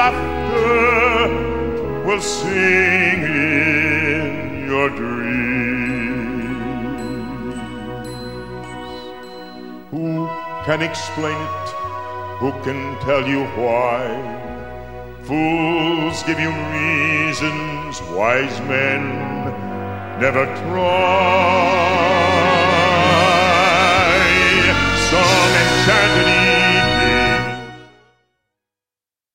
laughter will sing in your dreams. Who can explain it? Who can tell you why? Fools give you reasons, wise men never try.